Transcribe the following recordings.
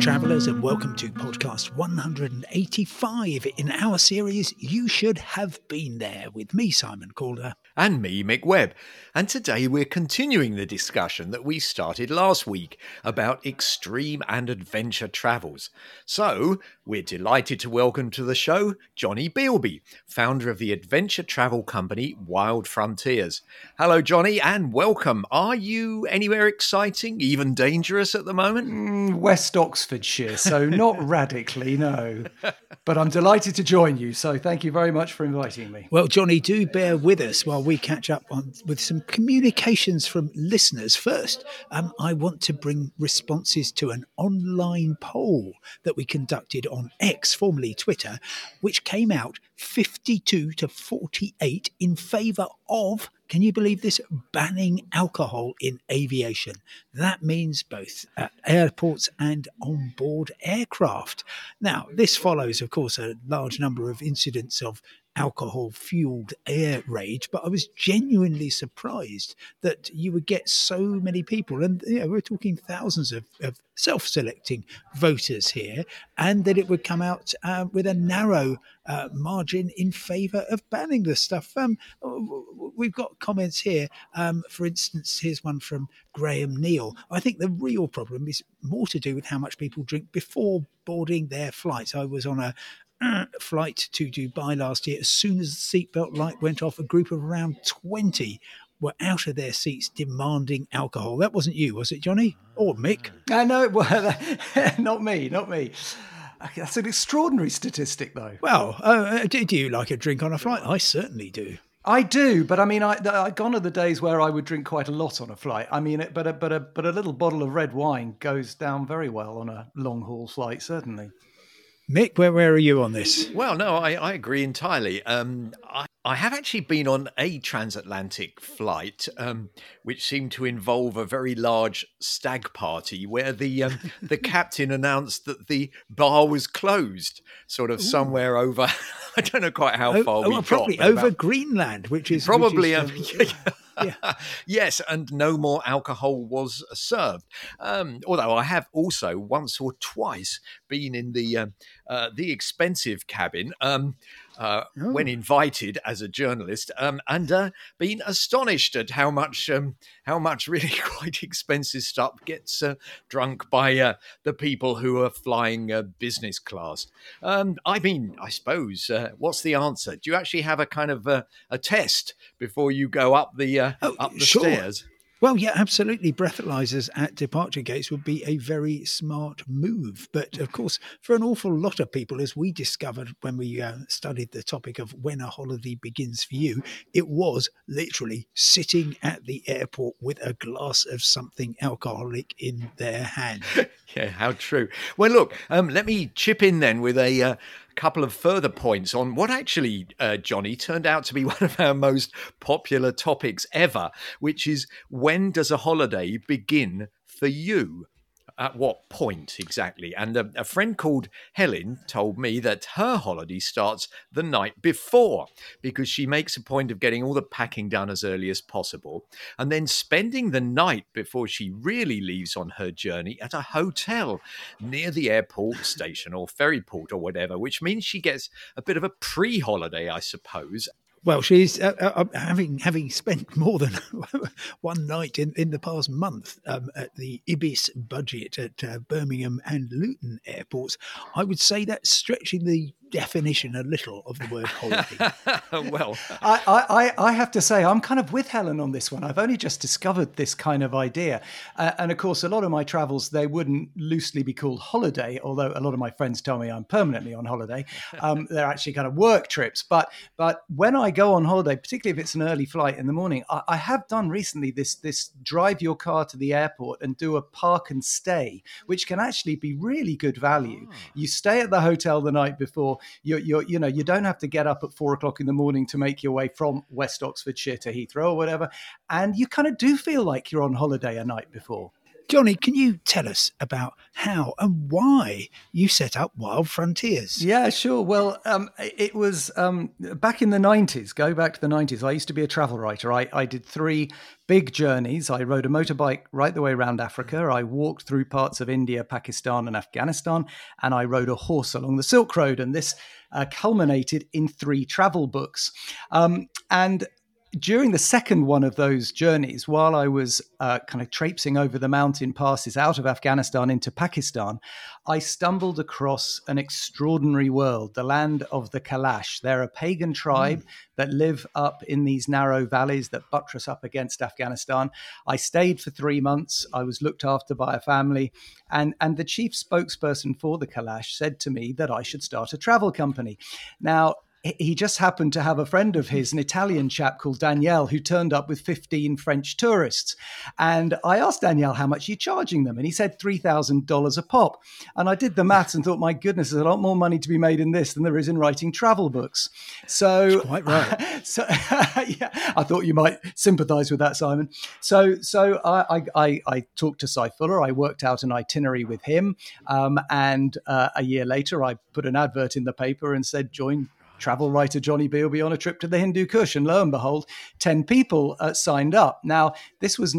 travellers, and welcome to podcast 185 in our series You Should Have Been There, with me, Simon Calder. And me, Mick Webb. And today we're continuing the discussion that we started last week about extreme and adventure travels. So, we're delighted to welcome to the show Johnny Beilby, founder of the adventure travel company Wild Frontiers. Hello, Johnny, and welcome. Are you anywhere exciting, even dangerous at the moment? West Oxfordshire, so not radically, no. But I'm delighted to join you, so thank you very much for inviting me. Well, Johnny, do bear with us while we catch up with some communications from listeners. First, I want to bring responses to an online poll that we conducted on X, formerly Twitter, which came out 52 to 48 in favour of, can you believe this, banning alcohol in aviation. That means both at airports and on board aircraft. Now, this follows, of course, a large number of incidents of alcohol-fueled air rage, but I was genuinely surprised that you would get so many people, and we're talking thousands of self-selecting voters here, and that it would come out with a narrow margin in favour of banning this stuff. We've got comments here. For instance, here's one from Graham Neal. I think the real problem is more to do with how much people drink before boarding their flights. I was on a flight to Dubai last year. As soon as the seatbelt light went off, a group of around 20 were out of their seats demanding alcohol. That wasn't you, was it, Johnny? Or Mick? No, well, not me. That's an extraordinary statistic, though. Well, do you like a drink on a flight? I certainly do. I do, but I mean, gone are the days where I would drink quite a lot on a flight. I mean, but a little bottle of red wine goes down very well on a long haul flight, certainly. Mick, where are you on this? Well, no, I agree entirely. I have actually been on a transatlantic flight, which seemed to involve a very large stag party where the captain announced that the bar was closed, sort of somewhere over. I don't know quite how far we got. Probably over Greenland, which is probably. Yeah. Yes, and no more alcohol was served. Although I have also once or twice been in the expensive cabin when invited as a journalist, and been astonished at how much really quite expensive stuff gets drunk by the people who are flying business class. I mean, I suppose what's the answer? Do you actually have a kind of a test before you go up the stairs? Well, yeah, absolutely. Breathalyzers at departure gates would be a very smart move. But of course, for an awful lot of people, as we discovered when we studied the topic of when a holiday begins for you, it was literally sitting at the airport with a glass of something alcoholic in their hand. Yeah, how true. Well, look, let me chip in then with a couple of further points on what actually, Johnny, turned out to be one of our most popular topics ever, which is when does a holiday begin for you? At what point exactly? And a friend called Helen told me that her holiday starts the night before because she makes a point of getting all the packing done as early as possible and then spending the night before she really leaves on her journey at a hotel near the airport station or ferry port or whatever, which means she gets a bit of a pre-holiday, I suppose. Well, she's having spent more than one night in the past month at the Ibis budget at Birmingham and Luton airports. I would say that's stretching the definition a little of the word holiday. Well, I have to say I'm kind of with Helen on this one. I've only just discovered this kind of idea. And of course, a lot of my travels, they wouldn't loosely be called holiday, although a lot of my friends tell me I'm permanently on holiday. They're actually kind of work trips. But when I go on holiday, particularly if it's an early flight in the morning, I have done recently this drive your car to the airport and do a park and stay, which can actually be really good value. You stay at the hotel the night before. You don't have to get up at 4:00 in the morning to make your way from West Oxfordshire to Heathrow or whatever. And you kind of do feel like you're on holiday a night before. Johnny, can you tell us about how and why you set up Wild Frontiers? Yeah, sure. Well, it was back in the 90s, go back to the 90s. I used to be a travel writer. I did 3 big journeys. I rode a motorbike right the way around Africa. I walked through parts of India, Pakistan, and Afghanistan, and I rode a horse along the Silk Road. And this culminated in 3 travel books. And during the second one of those journeys, while I was kind of traipsing over the mountain passes out of Afghanistan into Pakistan, I stumbled across an extraordinary world, the land of the Kalash. They're a pagan tribe that live up in these narrow valleys that buttress up against Afghanistan. I stayed for 3 months. I was looked after by a family. And the chief spokesperson for the Kalash said to me that I should start a travel company. Now, he just happened to have a friend of his, an Italian chap called Danielle, who turned up with 15 French tourists. And I asked Danielle, how much are you charging them? And he said $3,000 a pop. And I did the maths and thought, my goodness, there's a lot more money to be made in this than there is in writing travel books. So, that's quite right. So yeah, I thought you might sympathize with that, Simon. So I talked to Cy Fuller. I worked out an itinerary with him. And a year later, I put an advert in the paper and said, join travel writer Johnny B will be on a trip to the Hindu Kush. And lo and behold, 10 people signed up. Now, this was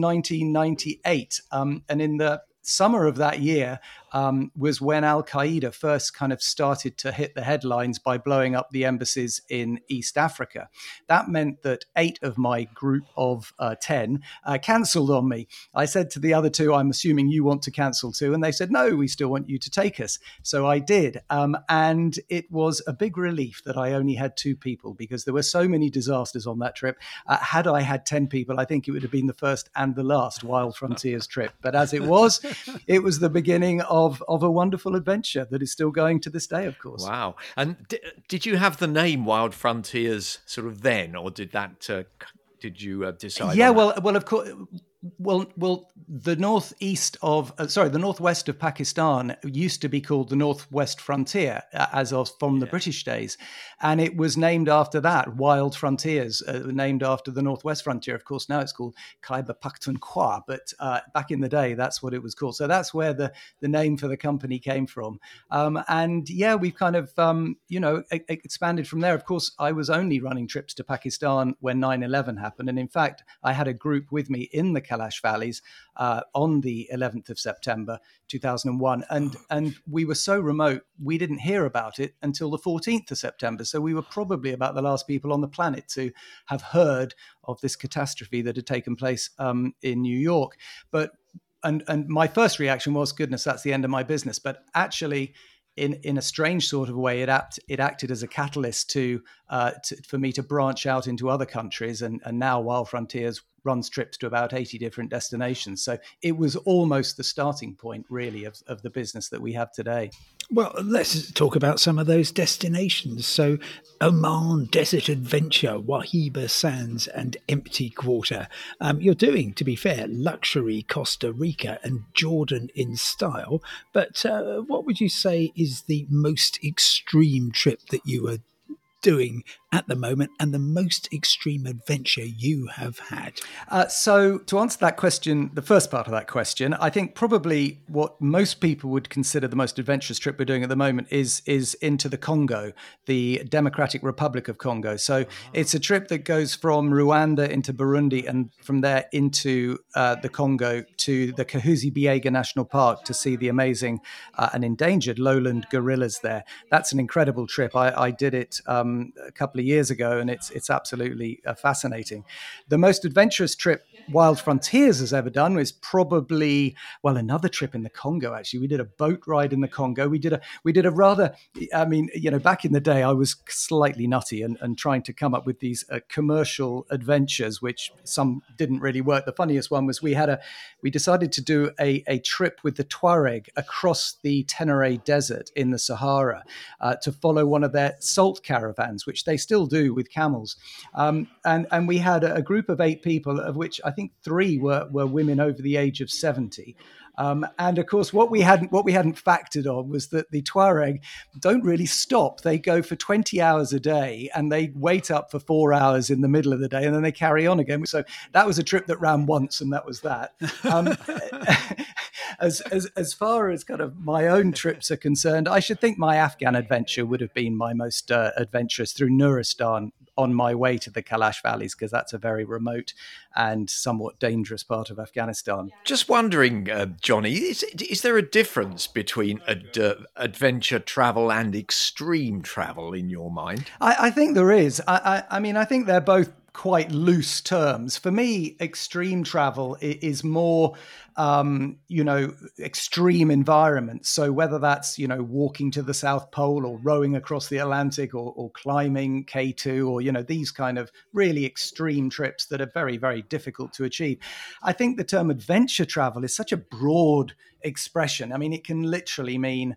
1998. And in the summer of that year was when Al-Qaeda first kind of started to hit the headlines by blowing up the embassies in East Africa. That meant that 8 of my group of 10 cancelled on me. I said to the other 2, I'm assuming you want to cancel too. And they said, no, we still want you to take us. So I did. And it was a big relief that I only had 2 people because there were so many disasters on that trip. Had I had 10 people, I think it would have been the first and the last Wild Frontiers trip. But as it was the beginning of a wonderful adventure that is still going to this day, of course. Wow. And did you have the name Wild Frontiers sort of then, or did that did you decide? Yeah, well, of course. Well, the northwest of Pakistan used to be called the Northwest Frontier, from the British days, and it was named after that. Wild Frontiers, named after the Northwest Frontier. Of course, now it's called Khyber Pakhtunkhwa, but back in the day, that's what it was called. So that's where the name for the company came from. And yeah, we've kind of expanded from there. Of course, I was only running trips to Pakistan when 9/11 happened, and in fact, I had a group with me in the Kalash Valleys on the 11th of September 2001, and we were so remote we didn't hear about it until the 14th of September. So we were probably about the last people on the planet to have heard of this catastrophe that had taken place in New York. But and my first reaction was, goodness, that's the end of my business. But actually, in a strange sort of way, it acted as a catalyst for me to branch out into other countries, and now Wild Frontiers runs trips to about 80 different destinations. So it was almost the starting point, really, of the business that we have today. Well, let's talk about some of those destinations. So Oman, Desert Adventure, Wahiba Sands and Empty Quarter. You're doing, to be fair, luxury Costa Rica and Jordan in style. But what would you say is the most extreme trip that you are doing at the moment and the most extreme adventure you have had? So to answer that question, the first part of that question, I think probably what most people would consider the most adventurous trip we're doing at the moment is into the Congo, the Democratic Republic of Congo. So it's a trip that goes from Rwanda into Burundi and from there into the Congo to the Kahuzi-Biega National Park to see the amazing and endangered lowland gorillas there. That's an incredible trip. I did it a couple of years ago, and it's absolutely fascinating. The most adventurous trip Wild Frontiers has ever done was probably, well, another trip in the Congo. Actually, we did a boat ride in the Congo. We did a rather, I mean, back in the day, I was slightly nutty and trying to come up with these commercial adventures, which some didn't really work. The funniest one was we decided to do a trip with the Tuareg across the Tenere Desert in the Sahara to follow one of their salt caravans, which they still do with camels. And we had a group of 8 people, of which I think 3 were women over the age of 70. And of course, what we hadn't factored on was that the Tuareg don't really stop. They go for 20 hours a day and they wait up for 4 hours in the middle of the day and then they carry on again. So that was a trip that ran once and that was that. as far as kind of my own trips are concerned, I should think my Afghan adventure would have been my most adventurous, through Nuristan on my way to the Kalash Valleys, because that's a very remote and somewhat dangerous part of Afghanistan. Just wondering, Johnny, is there a difference between adventure travel and extreme travel in your mind? I think there is. I mean, I think they're both quite loose terms. For me, extreme travel is more, extreme environments. So whether that's, walking to the South Pole or rowing across the Atlantic or climbing K2 or, these kind of really extreme trips that are very, very difficult to achieve. I think the term adventure travel is such a broad expression. I mean, it can literally mean,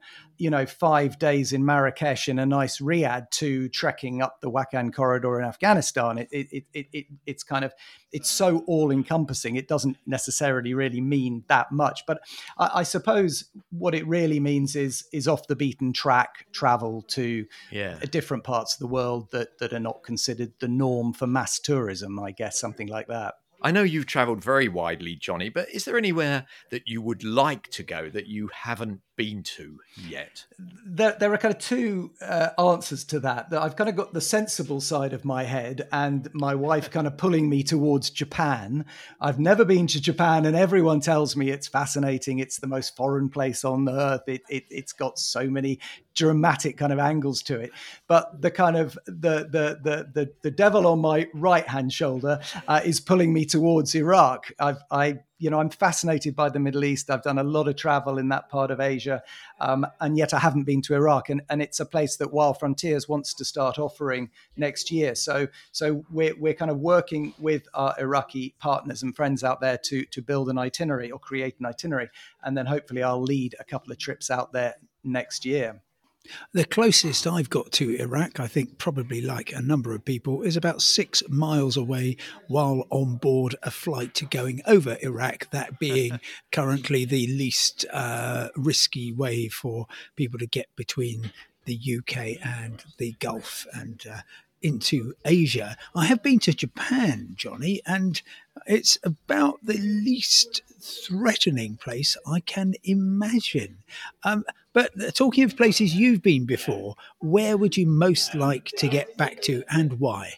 5 days in Marrakesh in a nice riad to trekking up the Wakhan corridor in Afghanistan. It's kind of, it's so all encompassing. It doesn't necessarily really mean that much, but I suppose what it really means is off the beaten track travel to different parts of the world that are not considered the norm for mass tourism, I guess, something like that. I know you've travelled very widely, Johnny, but is there anywhere that you would like to go that you haven't been to yet? There are kind of two answers to that. I've kind of got the sensible side of my head and my wife kind of pulling me towards Japan. I've never been to Japan and everyone tells me it's fascinating. It's the most foreign place on earth. It's got so many dramatic kind of angles to it. But the kind of the devil on my right hand shoulder is pulling me towards Iraq. I'm fascinated by the Middle East. I've done a lot of travel in that part of Asia, and yet I haven't been to Iraq. And it's a place that Wild Frontiers wants to start offering next year. So we're kind of working with our Iraqi partners and friends out there to build an itinerary or create an itinerary. And then hopefully I'll lead a couple of trips out there next year. The closest I've got to Iraq, I think probably like a number of people, is about 6 miles away while on board a flight to going over Iraq, that being currently the least risky way for people to get between the UK and the Gulf and into Asia. I have been to Japan, Johnny, and it's about the least threatening place I can imagine. But talking of places you've been before, where would you most like to get back to and why?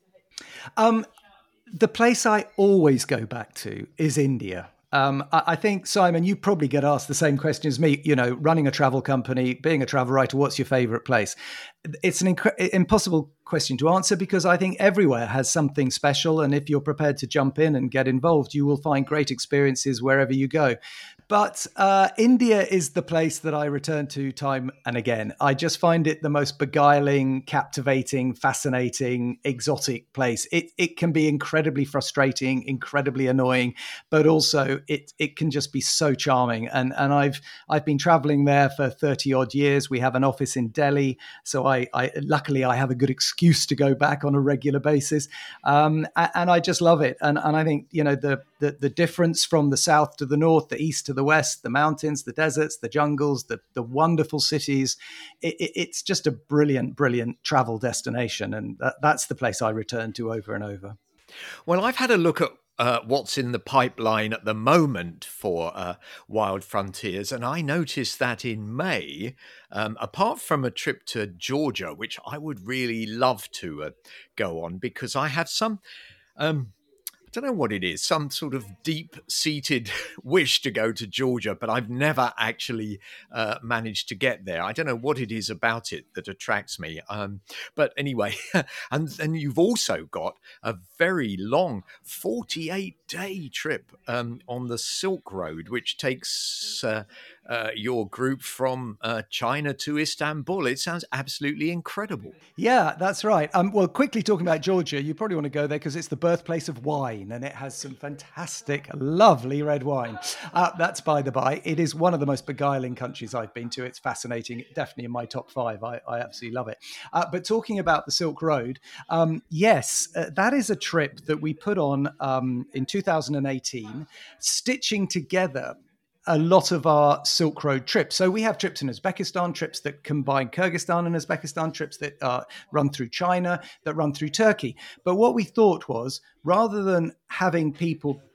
The place I always go back to is India. I think, Simon, you probably get asked the same question as me, running a travel company, being a travel writer, what's your favorite place? It's an impossible question to answer because I think everywhere has something special. And if you're prepared to jump in and get involved, you will find great experiences wherever you go. But India is the place that I return to time and again. I just find it the most beguiling, captivating, fascinating, exotic place. It can be incredibly frustrating, incredibly annoying, but also it can just be so charming. And I've been traveling there for 30 odd years. We have an office in Delhi, so I luckily I have a good excuse to go back on a regular basis. And I just love it. And I think the difference from the south to the north, the east to the west, the mountains, the deserts, the jungles, the wonderful cities. It's just a brilliant, brilliant travel destination. And that's the place I return to over and over. Well, I've had a look at what's in the pipeline at the moment for Wild Frontiers. And I noticed that in May, apart from a trip to Georgia, which I would really love to go on because I have some... I don't know what it is, some sort of deep-seated wish to go to Georgia, but I've never actually managed to get there. I don't know what it is about it that attracts me. But anyway, and then you've also got a very long 48-day trip on the Silk Road, which takes your group from China to Istanbul. It sounds absolutely incredible. Yeah, that's right. Well, quickly talking about Georgia, you probably want to go there because it's the birthplace of wine and it has some fantastic, lovely red wine. That's by the by. It is one of the most beguiling countries I've been to. It's fascinating. Definitely in my top 5. I absolutely love it. But talking about the Silk Road, yes, that is a trip that we put on in 2018, stitching together a lot of our Silk Road trips. So we have trips in Uzbekistan, trips that combine Kyrgyzstan and Uzbekistan, trips that run through China, that run through Turkey. But what we thought was, rather than having people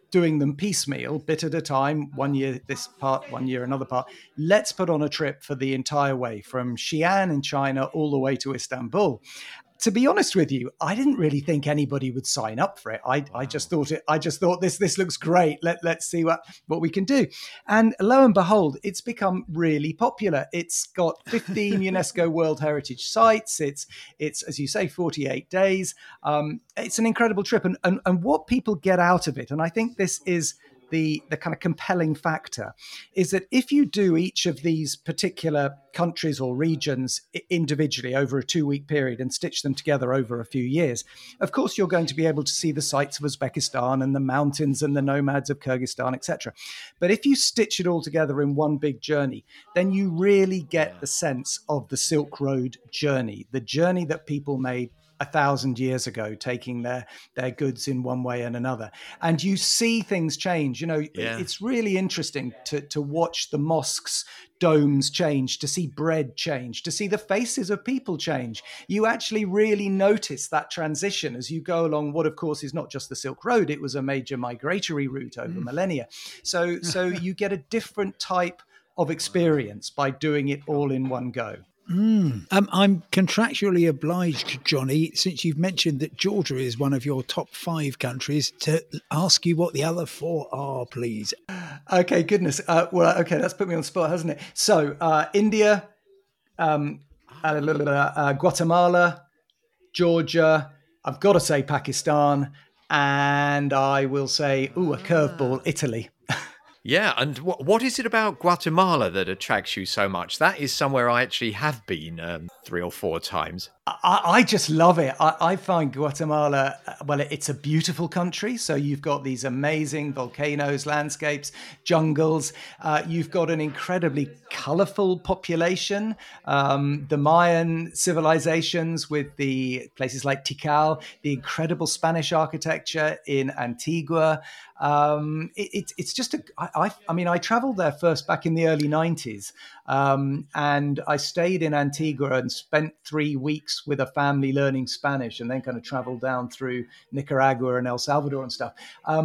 doing them piecemeal, bit at a time, 1 year this part, 1 year another part. Let's put on a trip for the entire way from Xi'an in China all the way to Istanbul. To be honest with you, I didn't really think anybody would sign up for it. I just thought this looks great. Let's see what we can do. And lo and behold, it's become really popular. It's got 15 UNESCO World Heritage sites. It's as you say, 48 days. It's an incredible trip. And what people get out of it, and I think this is the kind of compelling factor, is that if you do each of these particular countries or regions individually over a 2-week period and stitch them together over a few years, of course, you're going to be able to see the sights of Uzbekistan and the mountains and the nomads of Kyrgyzstan, etc. But if you stitch it all together in one big journey, then you really get the sense of the Silk Road journey, the journey that people made 1,000 years ago, taking their goods in one way and another. And you see things change. It's really interesting to watch the mosques' domes change, to see bread change, to see the faces of people change. You actually really notice that transition as you go along what, of course, is not just the Silk Road. It was a major migratory route over millennia. So you get a different type of experience by doing it all in one go. I'm contractually obliged, Johnny, since you've mentioned that Georgia is one of your top 5 countries, to ask you what the other 4 are, please. Okay, goodness. That's put me on the spot, hasn't it? So, India, Guatemala, Georgia, I've got to say Pakistan, and I will say, a curveball, Italy. Yeah, and what is it about Guatemala that attracts you so much? That is somewhere I actually have been 3 or 4 times. I just love it. I find Guatemala, it's a beautiful country. So you've got these amazing volcanoes, landscapes, jungles. You've got an incredibly colorful population. The Mayan civilizations with the places like Tikal, the incredible Spanish architecture in Antigua. It's just I traveled there first back in the early 90s, and I stayed in Antigua and spent 3 weeks with a family learning Spanish, and then kind of traveled down through Nicaragua and El Salvador and stuff.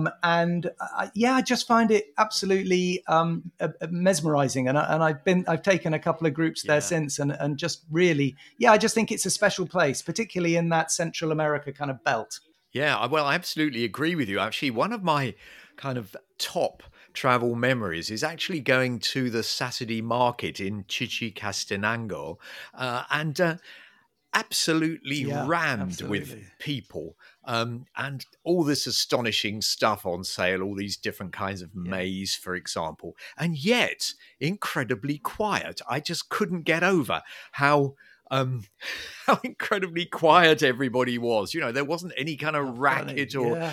I just find it absolutely mesmerizing, and I've taken a couple of groups there since, and just really, I just think it's a special place, particularly in that Central America kind of belt. Yeah, well, I absolutely agree with you. Actually, one of my kind of top travel memories is actually going to the Saturday market in Chichicastenango, and absolutely rammed with people, and all this astonishing stuff on sale, all these different kinds of maize, for example, and yet incredibly quiet. I just couldn't get over how incredibly quiet everybody was. There wasn't any kind of racket or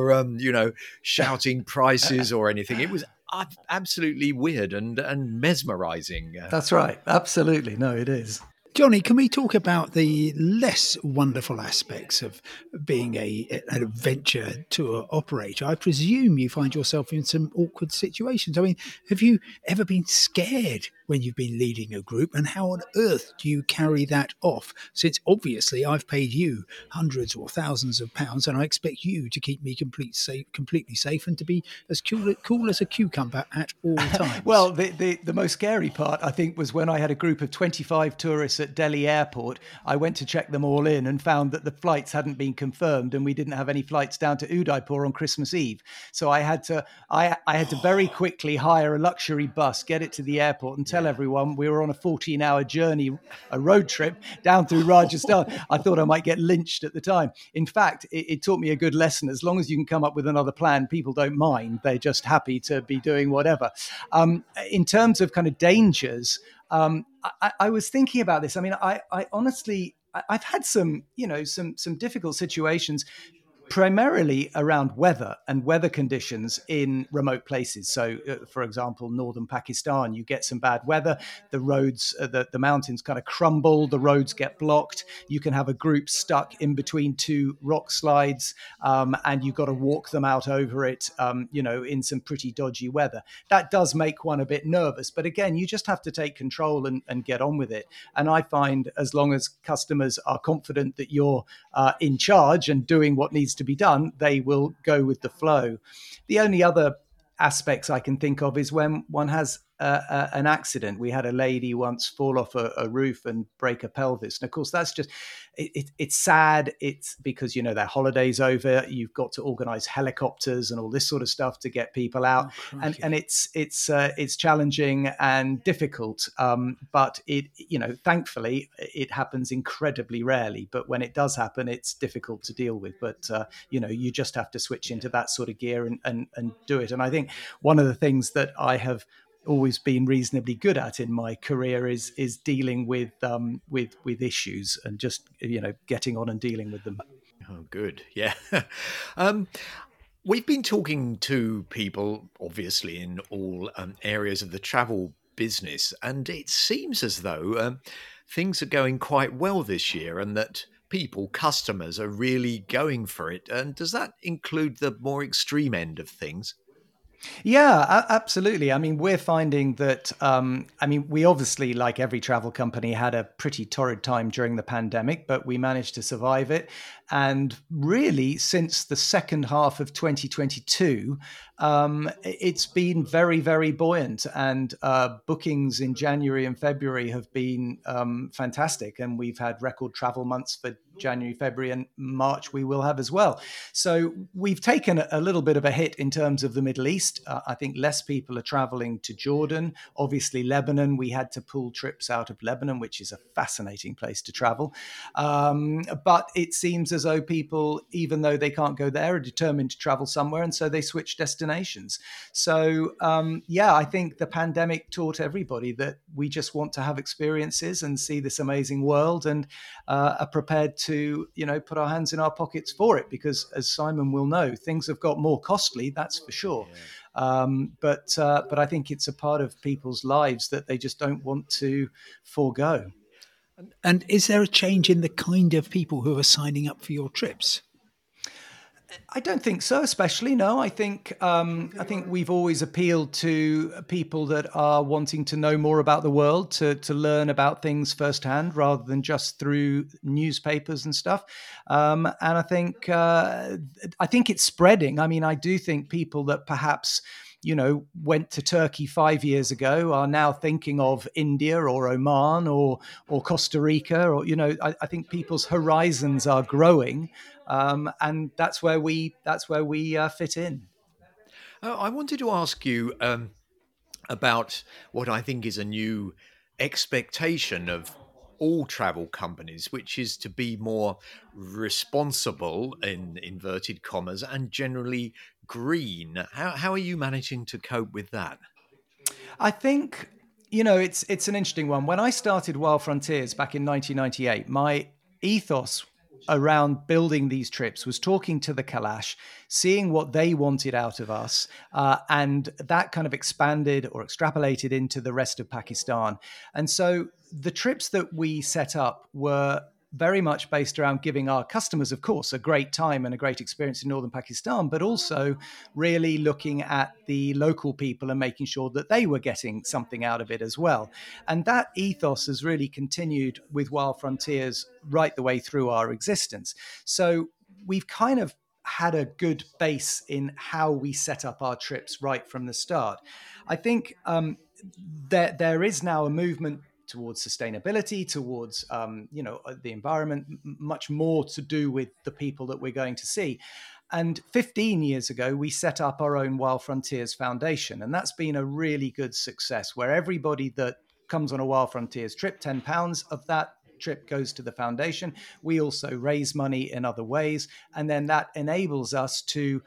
shouting prices or anything. It was absolutely weird and mesmerizing. That's right. Absolutely. No, it is. Johnny, can we talk about the less wonderful aspects of being an adventure tour operator? I presume you find yourself in some awkward situations. I mean, have you ever been scared when you've been leading a group, and how on earth do you carry that off? Since obviously I've paid you hundreds or thousands of pounds, and I expect you to keep me completely safe and to be as cool as a cucumber at all times. Well, the most scary part, I think, was when I had a group of 25 tourists at Delhi airport. I went to check them all in and found that the flights hadn't been confirmed, and we didn't have any flights down to Udaipur on Christmas Eve. So I had to very quickly hire a luxury bus, get it to the airport, and tell everyone we were on a 14-hour journey, a road trip down through Rajasthan. I thought I might get lynched at the time. In fact, it taught me a good lesson. As long as you can come up with another plan, people don't mind. They're just happy to be doing whatever. In terms of kind of dangers, I was thinking about this. I mean, I honestly, I've had some difficult situations, primarily around weather and weather conditions in remote places. So, for example, northern Pakistan, you get some bad weather. The roads, the mountains kind of crumble. The roads get blocked. You can have a group stuck in between 2 rock slides, and you've got to walk them out over it, in some pretty dodgy weather. That does make one a bit nervous. But again, you just have to take control and get on with it. And I find as long as customers are confident that you're in charge and doing what needs to be done, they will go with the flow. The only other aspects I can think of is when one has an accident. We had a lady once fall off a roof and break her pelvis. And of course, that's just, it's sad. It's because, their holiday's over. You've got to organize helicopters and all this sort of stuff to get people out. And it's challenging and difficult. But thankfully, it happens incredibly rarely. But when it does happen, it's difficult to deal with. But, you just have to switch into that sort of gear and do it. And I think one of the things that I have always been reasonably good at in my career is dealing with issues and just getting on and dealing with them. Oh, good. Yeah. We've been talking to people, obviously, in all areas of the travel business, and it seems as though things are going quite well this year, and that customers are really going for it. And does that include the more extreme end of things? Yeah, absolutely. I mean, we're finding that, we obviously, like every travel company, had a pretty torrid time during the pandemic, but we managed to survive it. And really, since the second half of 2022, it's been very, very buoyant. And bookings in January and February have been fantastic. And we've had record travel months for January, February, and March we will have as well. So we've taken a little bit of a hit in terms of the Middle East. I think less people are traveling to Jordan. Obviously, Lebanon, we had to pull trips out of Lebanon, which is a fascinating place to travel. But it seems as though people, even though they can't go there, are determined to travel somewhere. And so they switch destinations. So, I think the pandemic taught everybody that we just want to have experiences and see this amazing world, and are prepared to, put our hands in our pockets for it, because as Simon will know, things have got more costly, that's for sure. Yeah. But I think it's a part of people's lives that they just don't want to forego. And is there a change in the kind of people who are signing up for your trips? I don't think so, especially. No, I think we've always appealed to people that are wanting to know more about the world, to learn about things firsthand rather than just through newspapers and stuff. And I think it's spreading. I mean, I do think people that perhaps went to Turkey 5 years ago are now thinking of India or Oman or Costa Rica, or I think people's horizons are growing, and that's where we fit in. I wanted to ask you about what I think is a new expectation of all travel companies, which is to be more responsible, in inverted commas, and generally green. How are you managing to cope with that? I think, it's an interesting one. When I started Wild Frontiers back in 1998, my ethos around building these trips was talking to the Kalash, seeing what they wanted out of us, and that kind of expanded or extrapolated into the rest of Pakistan. And so the trips that we set up were very much based around giving our customers, of course, a great time and a great experience in northern Pakistan, but also really looking at the local people and making sure that they were getting something out of it as well. And that ethos has really continued with Wild Frontiers right the way through our existence. So we've kind of had a good base in how we set up our trips right from the start. I think there is now a movement towards sustainability, towards the environment, much more to do with the people that we're going to see. And 15 years ago, we set up our own Wild Frontiers Foundation, and that's been a really good success, where everybody that comes on a Wild Frontiers trip, £10 of that trip goes to the foundation. We also raise money in other ways, and then that enables us to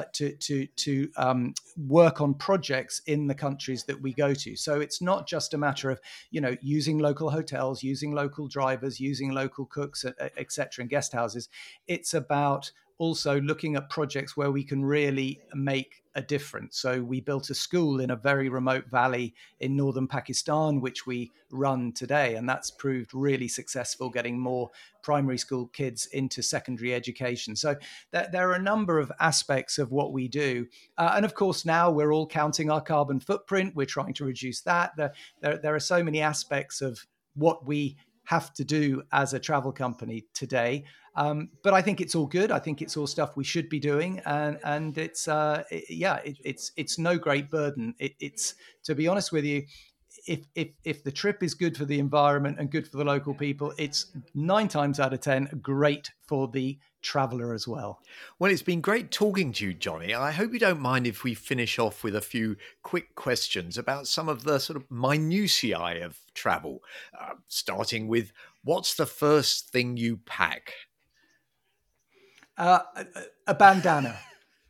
work on projects in the countries that we go to. So it's not just a matter of using local hotels, using local drivers, using local cooks, etc., and guest houses. It's about also looking at projects where we can really make a difference. So we built a school in a very remote valley in northern Pakistan, which we run today. And that's proved really successful, getting more primary school kids into secondary education. So there are a number of aspects of what we do. And of course, now we're all counting our carbon footprint. We're trying to reduce that. There are so many aspects of what we have to do as a travel company today. But I think it's all good. I think it's all stuff we should be doing, and it's it's no great burden. It's, to be honest with you, if the trip is good for the environment and good for the local people, it's 9 times out of 10 great for the traveller as well. Well, it's been great talking to you, Johnny. I hope you don't mind if we finish off with a few quick questions about some of the sort of minutiae of travel, starting with, what's the first thing you pack? A bandana.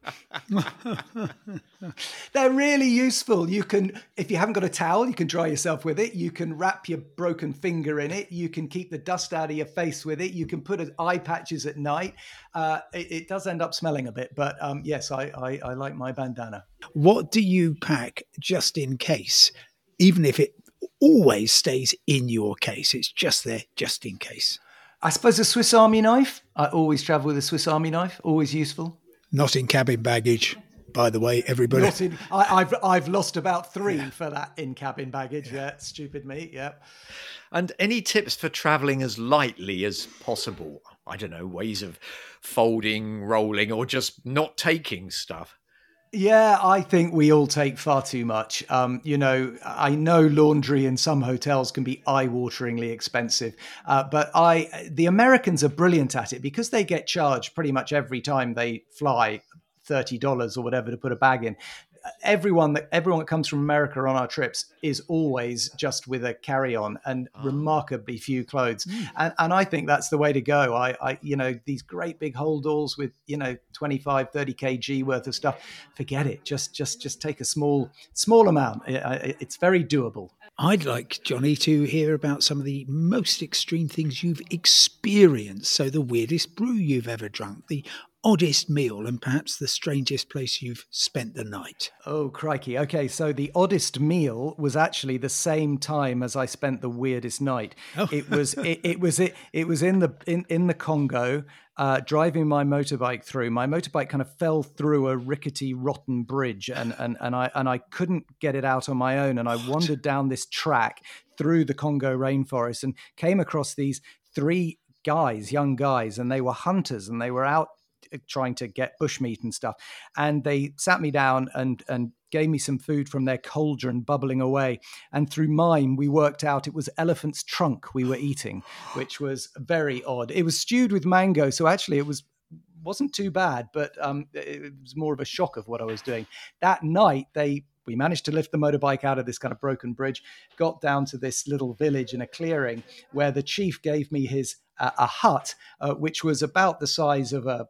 They're really useful. You can, if you haven't got a towel, you can dry yourself with it. You can wrap your broken finger in it. You can keep the dust out of your face with it. You can put eye patches at night. It does end up smelling a bit, but yes, I like my bandana. What do you pack just in case, even if it always stays in your case? It's just there just in case. I suppose a Swiss Army knife. I always travel with a Swiss Army knife. Always useful. Not in cabin baggage, by the way, everybody. I've lost about 3 for that in cabin baggage. Yeah, stupid me. Yeah. And any tips for travelling as lightly as possible? I don't know, ways of folding, rolling, or just not taking stuff. Yeah, I think we all take far too much. I know laundry in some hotels can be eye-wateringly expensive, but the Americans are brilliant at it because they get charged pretty much every time they fly $30 or whatever to put a bag in. Everyone that comes from America on our trips is always just with a carry-on and remarkably few clothes. And I think that's the way to go. I these great big holdalls with, 25, 30 kg worth of stuff, forget it. Just take a small amount. It's very doable. I'd like, Johnny, to hear about some of the most extreme things you've experienced. So the weirdest brew you've ever drunk, the oddest meal, and perhaps the strangest place you've spent the night. Oh, crikey. Okay, so the oddest meal was actually the same time as I spent the weirdest night. Oh. It was in the Congo, driving my motorbike through. My motorbike kind of fell through a rickety, rotten bridge, and I couldn't get it out on my own. And I wandered down this track through the Congo rainforest and came across these 3 guys, young guys, and they were hunters, and they were out trying to get bushmeat and stuff. And they sat me down and gave me some food from their cauldron bubbling away. And through mine, we worked out it was elephant's trunk we were eating, which was very odd. It was stewed with mango. So actually it wasn't too bad, but it was more of a shock of what I was doing. That night, we managed to lift the motorbike out of this kind of broken bridge, got down to this little village in a clearing where the chief gave me his a hut, which was about the size of a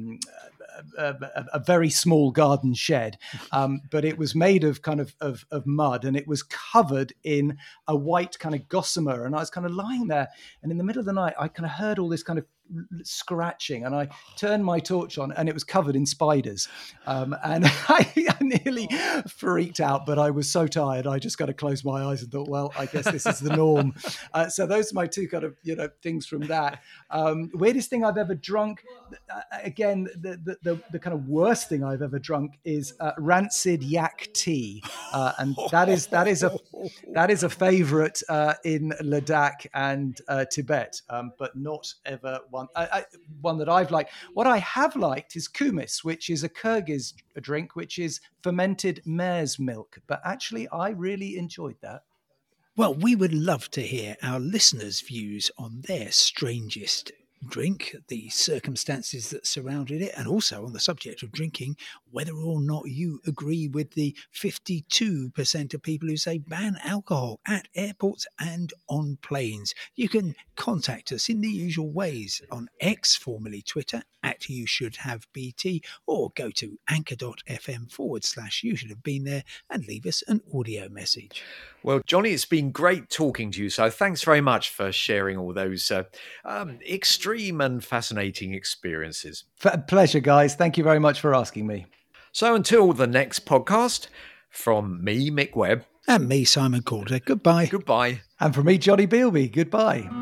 very small garden shed, but it was made of kind of mud, and it was covered in a white kind of gossamer. And I was kind of lying there, and in the middle of the night, I kind of heard all this kind of scratching, and I turned my torch on, and it was covered in spiders. And I nearly freaked out, but I was so tired, I just got to close my eyes and thought, well, I guess this is the norm. So those are my 2 kind of things from that. Weirdest thing I've ever drunk. Again, the kind of worst thing I've ever drunk is rancid yak tea, and that is a favourite in Ladakh and Tibet, but not ever one that I've liked. What I have liked is kumis, which is a Kyrgyz drink, which is fermented mare's milk. But actually, I really enjoyed that. Well, we would love to hear our listeners' views on their strangest drink, the circumstances that surrounded it, and also on the subject of drinking, whether or not you agree with the 52% of people who say ban alcohol at airports and on planes. You can contact us in the usual ways on X, formerly Twitter, at You Should Have BT, or go to anchor.fm/You Should Have Been There and leave us an audio message. Well, Johnny, it's been great talking to you. So thanks very much for sharing all those extreme and fascinating experiences. Pleasure, guys. Thank you very much for asking me. So until the next podcast, from me, Mick Webb. And me, Simon Calder. Goodbye. Goodbye. And from me, Johnny Beelby. Goodbye.